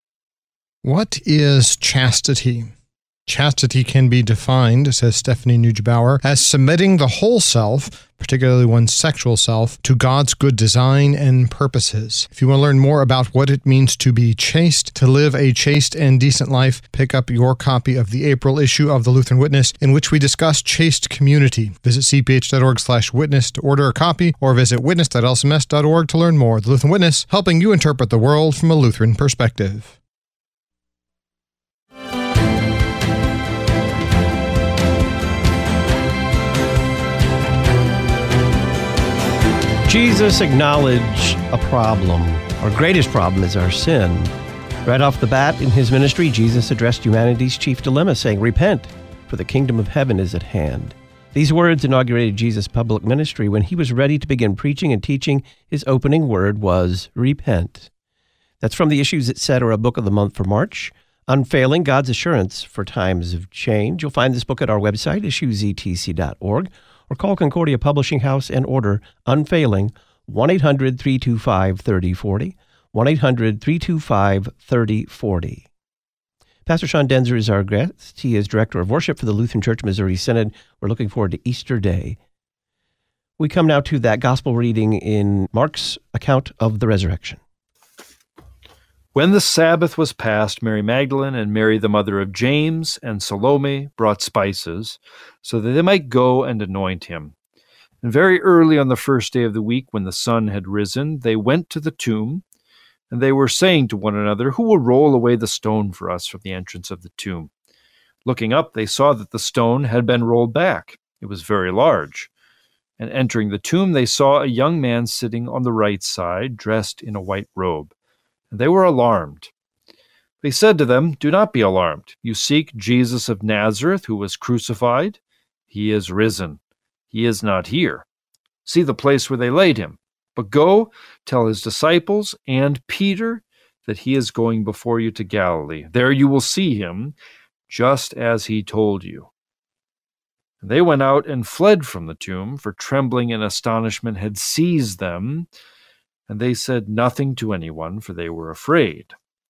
What is chastity? Chastity can be defined, says Stephanie Neugebauer, as submitting the whole self, particularly one's sexual self, to God's good design and purposes. If you want to learn more about what it means to be chaste, to live a chaste and decent life, pick up your copy of the April issue of the Lutheran Witness, in which we discuss chaste community. Visit cph.org/witness to order a copy, or visit witness.lcms.org to learn more. The Lutheran Witness, helping you interpret the world from a Lutheran perspective. Jesus acknowledged a problem. Our greatest problem is our sin. Right off the bat in his ministry, Jesus addressed humanity's chief dilemma, saying, "Repent, for the kingdom of heaven is at hand." These words inaugurated Jesus' public ministry. When he was ready to begin preaching and teaching, his opening word was, "Repent." That's from the Issues Etc. book of the month for March, Unfailing God's Assurance for Times of Change. You'll find this book at our website, issuesetc.org, or call Concordia Publishing House and order Unfailing, 1-800-325-3040, 1-800-325-3040. Pastor Sean Denzer is our guest. He is Director of Worship for the Lutheran Church Missouri Synod. We're looking forward to Easter Day. We come now to that gospel reading in Mark's account of the resurrection. When the Sabbath was past, Mary Magdalene and Mary the mother of James and Salome brought spices, so that they might go and anoint him. And very early on the first day of the week, when the sun had risen, they went to the tomb, and they were saying to one another, "Who will roll away the stone for us from the entrance of the tomb?" Looking up, they saw that the stone had been rolled back. It was very large. And entering the tomb, they saw a young man sitting on the right side, dressed in a white robe. And they were alarmed. They said to them, "Do not be alarmed. You seek Jesus of Nazareth, who was crucified. He is risen. He is not here. See the place where they laid him. But go, tell his disciples and Peter that he is going before you to Galilee. There you will see him, just as he told you." And they went out and fled from the tomb, for trembling and astonishment had seized them. And they said nothing to anyone, for they were afraid.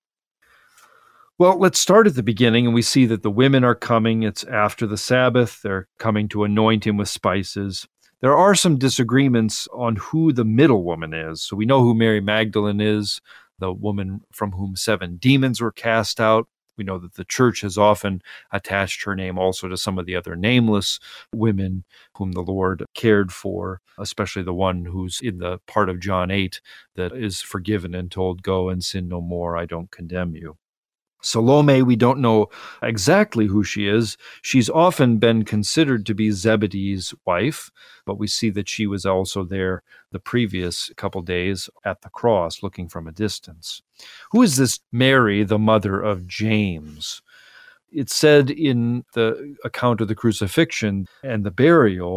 Well, let's start at the beginning, and we see that the women are coming. It's after the Sabbath. They're coming to anoint him with spices. There are some disagreements on who the middle woman is. So we know who Mary Magdalene is, the woman from whom 7 demons were cast out. We know that the church has often attached her name also to some of the other nameless women whom the Lord cared for, especially the one who's in the part of John 8 that is forgiven and told, "Go and sin no more, I don't condemn you." Salome, we don't know exactly who she is. She's often been considered to be Zebedee's wife, but we see that she was also there the previous couple days at the cross, looking from a distance. Who is this Mary, the mother of James? It's said in the account of the crucifixion and the burial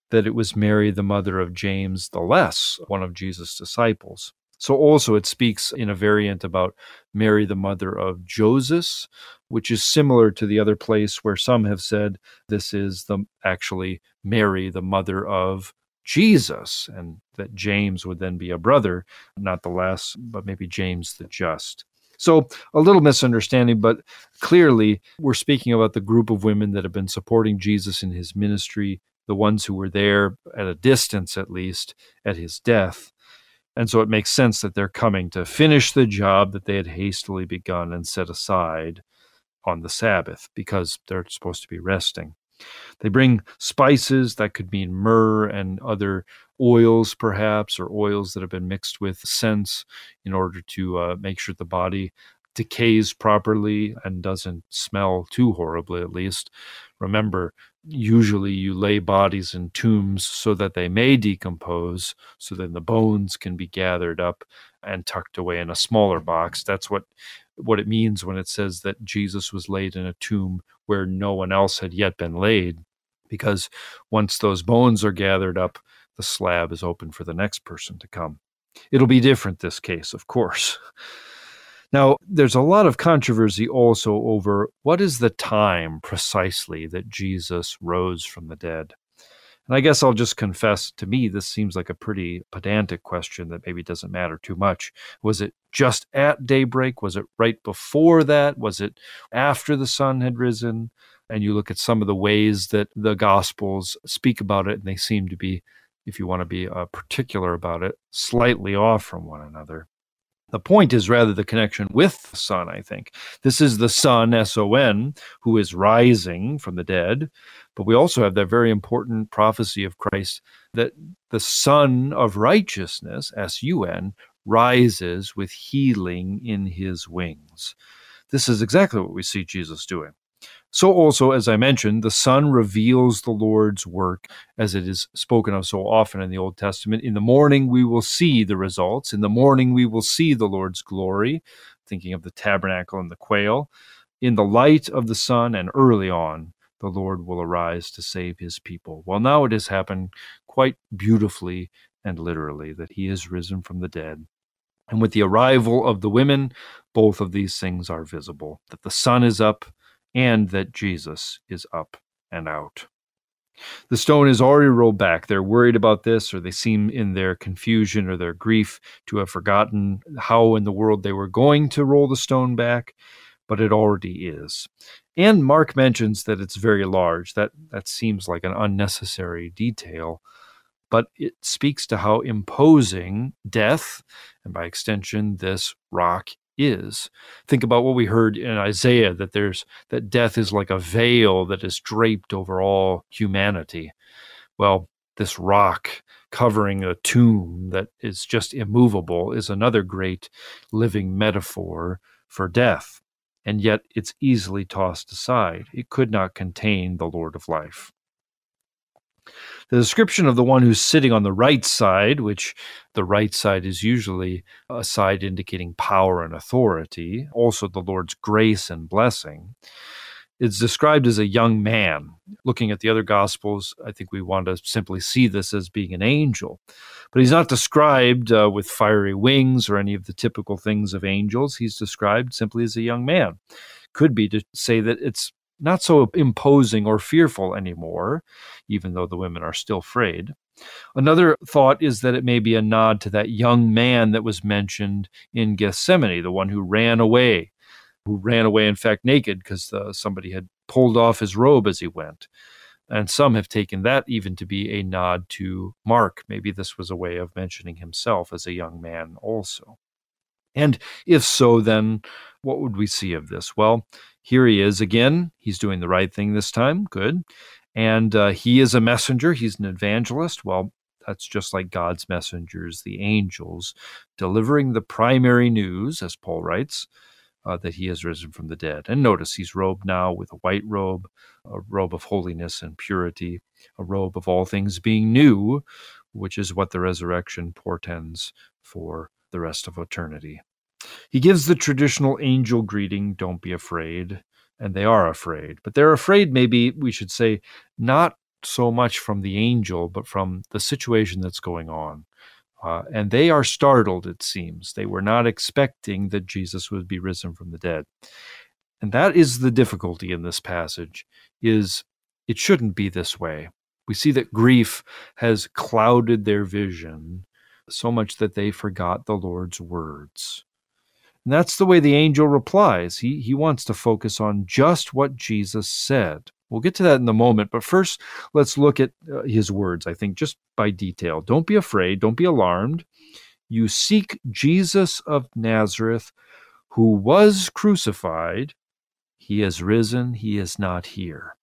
that it was Mary, the mother of James the Less, one of Jesus' disciples. So also it speaks in a variant about Mary, the mother of Joseph, which is similar to the other place where some have said this is actually Mary, the mother of Jesus, and that James would then be a brother, not the less, but maybe James the Just. So a little misunderstanding, but clearly we're speaking about the group of women that have been supporting Jesus in his ministry, the ones who were there at a distance, at least, at his death. And so it makes sense that they're coming to finish the job that they had hastily begun and set aside on the Sabbath, because they're supposed to be resting. They bring spices that could mean myrrh and other oils, perhaps, or oils that have been mixed with scents in order to make sure the body decays properly and doesn't smell too horribly, at least. Remember, usually you lay bodies in tombs so that they may decompose, so then the bones can be gathered up and tucked away in a smaller box. That's what it means when it says that Jesus was laid in a tomb where no one else had yet been laid, because once those bones are gathered up, the slab is open for the next person to come. It'll be different this case, of course. Now, there's a lot of controversy also over what is the time precisely that Jesus rose from the dead. And I guess I'll just confess, to me, this seems like a pretty pedantic question that maybe doesn't matter too much. Was it just at daybreak? Was it right before that? Was it after the sun had risen? And you look at some of the ways that the Gospels speak about it, and they seem to be, if you want to be particular about it, slightly off from one another. The point is rather the connection with the Son, I think. This is the Son, S-O-N, who is rising from the dead. But we also have that very important prophecy of Christ that the Son of Righteousness, S-U-N, rises with healing in his wings. This is exactly what we see Jesus doing. So also, as I mentioned, the Son reveals the Lord's work as it is spoken of so often in the Old Testament. In the morning, we will see the results. In the morning, we will see the Lord's glory, thinking of the tabernacle and the quail. In the light of the sun and early on, the Lord will arise to save his people. Well, now it has happened quite beautifully and literally that he is risen from the dead. And with the arrival of the women, both of these things are visible, that the sun is up and that Jesus is up and out. The stone is already rolled back. They're worried about this, or they seem in their confusion or their grief to have forgotten how in the world they were going to roll the stone back, but it already is. And Mark mentions that it's very large. That seems like an unnecessary detail, but it speaks to how imposing death, and by extension this rock, is. Think about what we heard in Isaiah, that death is like a veil that is draped over all humanity. Well, this rock covering a tomb that is just immovable is another great living metaphor for death. And yet it's easily tossed aside. It could not contain the Lord of life. The description of the one who's sitting on the right side, which the right side is usually a side indicating power and authority, also the Lord's grace and blessing, is described as a young man. Looking at the other Gospels, I think we want to simply see this as being an angel. But he's not described with fiery wings or any of the typical things of angels. He's described simply as a young man. Could be to say that it's not so imposing or fearful anymore, even though the women are still afraid. Another thought is that it may be a nod to that young man that was mentioned in Gethsemane, the one who ran away, in fact, naked because somebody had pulled off his robe as he went. And some have taken that even to be a nod to Mark. Maybe this was a way of mentioning himself as a young man also. And if so, then what would we see of this? Well, here he is again. He's doing the right thing this time. Good. And he is a messenger. He's an evangelist. Well, that's just like God's messengers, the angels, delivering the primary news, as Paul writes, that he has risen from the dead. And notice he's robed now with a white robe, a robe of holiness and purity, a robe of all things being new, which is what the resurrection portends for the rest of eternity. He gives the traditional angel greeting, don't be afraid, and they are afraid. But they're afraid, maybe we should say, not so much from the angel, but from the situation that's going on. And they are startled, it seems. They were not expecting that Jesus would be risen from the dead. And that is the difficulty in this passage, is it shouldn't be this way. We see that grief has clouded their vision so much that they forgot the Lord's words. And that's the way the angel replies. He wants to focus on just what Jesus said. We'll get to that in a moment, but first let's look at his words, I think, just by detail. Don't be afraid, don't be alarmed. You seek Jesus of Nazareth, who was crucified. He is risen, he is not here.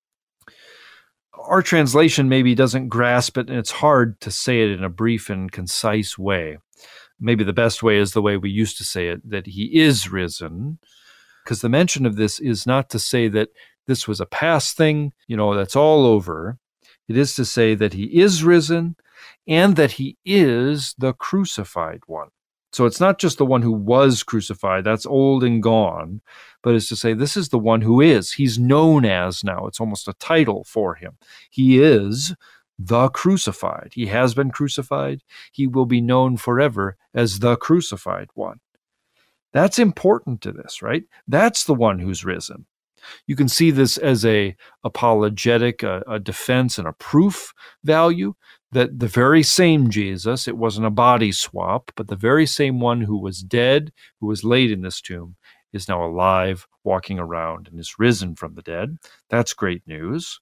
Our translation maybe doesn't grasp it, and it's hard to say it in a brief and concise way. Maybe the best way is the way we used to say it, that he is risen, because the mention of this is not to say that this was a past thing, that's all over. It is to say that he is risen and that he is the crucified one. So it's not just the one who was crucified, that's old and gone, but it's to say this is the one who is. He's known as now. It's almost a title for him. He is the crucified. He has been crucified. He will be known forever as the crucified one. That's important to this, right? That's the one who's risen. You can see this as a apologetic, a defense, and a proof value that the very same Jesus, it wasn't a body swap, but the very same one who was dead, who was laid in this tomb, is now alive, walking around, and is risen from the dead. That's great news.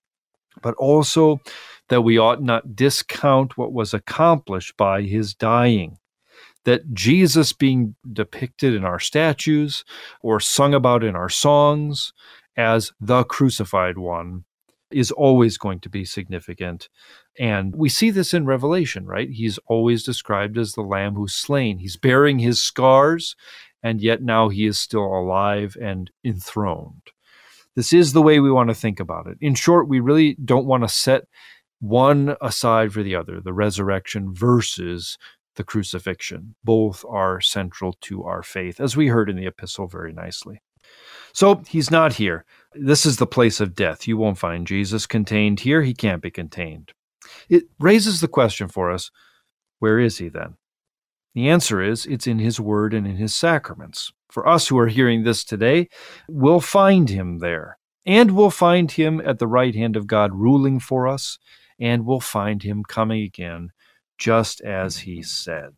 But also that we ought not discount what was accomplished by his dying. That Jesus being depicted in our statues or sung about in our songs as the crucified one is always going to be significant. And we see this in Revelation, right? He's always described as the Lamb who's slain. He's bearing his scars, and yet now he is still alive and enthroned. This is the way we want to think about it. In short, we really don't want to set one aside for the other, the resurrection versus the crucifixion. Both are central to our faith, as we heard in the epistle very nicely. So he's not here. This is the place of death. You won't find Jesus contained here. He can't be contained. It raises the question for us, where is he then? The answer is, it's in his word and in his sacraments. For us who are hearing this today, we'll find him there. And we'll find him at the right hand of God ruling for us. And we'll find him coming again, just as he said.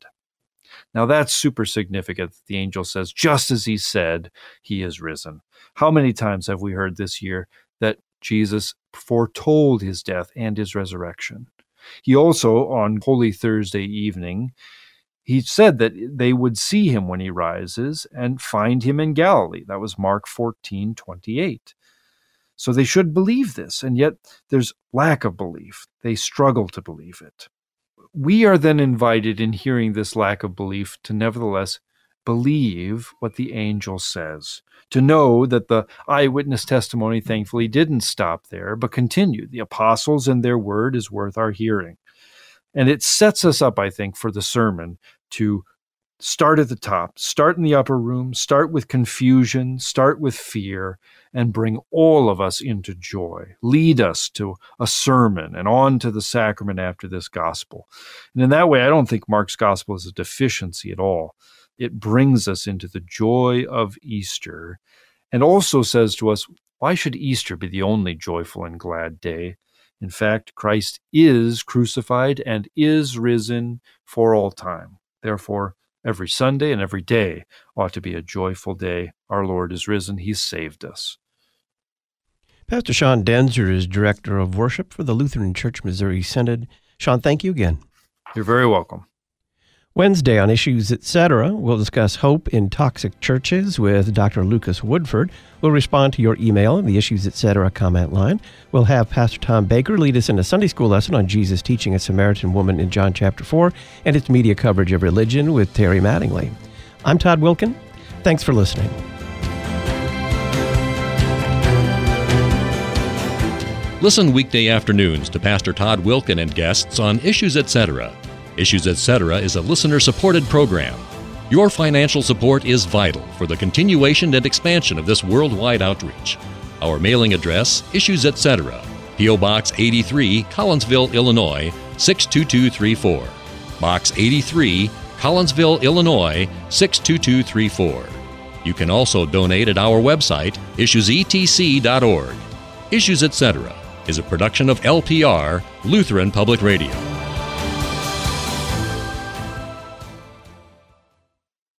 Now that's super significant. The angel says, just as he said, he is risen. How many times have we heard this year that Jesus foretold his death and his resurrection? He also, on Holy Thursday evening, he said that they would see him when he rises and find him in Galilee. That was Mark 14:28. So they should believe this, and yet there's lack of belief. They struggle to believe it. We are then invited, in hearing this lack of belief, to nevertheless believe what the angel says, to know that the eyewitness testimony thankfully didn't stop there, but continued. The apostles and their word is worth our hearing. And it sets us up, I think, for the sermon to start at the top, start in the upper room, start with confusion, start with fear, and bring all of us into joy. Lead us to a sermon and on to the sacrament after this gospel. And in that way, I don't think Mark's gospel is a deficiency at all. It brings us into the joy of Easter and also says to us, why should Easter be the only joyful and glad day? In fact, Christ is crucified and is risen for all time. Therefore, every Sunday and every day ought to be a joyful day. Our Lord is risen. He's saved us. Pastor Sean Daenzer is Director of Worship for the Lutheran Church Missouri Synod. Sean, thank you again. You're very welcome. Wednesday on Issues Etc., we'll discuss hope in toxic churches with Dr. Lucas Woodford. We'll respond to your email in the Issues Etc. comment line. We'll have Pastor Tom Baker lead us in a Sunday school lesson on Jesus teaching a Samaritan woman in John chapter 4 and its media coverage of religion with Terry Mattingly. I'm Todd Wilkin. Thanks for listening. Listen weekday afternoons to Pastor Todd Wilkin and guests on Issues Etc. Issues Etc. is a listener-supported program. Your financial support is vital for the continuation and expansion of this worldwide outreach. Our mailing address, Issues Etc., P.O. Box 83, Collinsville, Illinois, 62234. Box 83, Collinsville, Illinois, 62234. You can also donate at our website, issuesetc.org. Issues Etc. is a production of LPR, Lutheran Public Radio.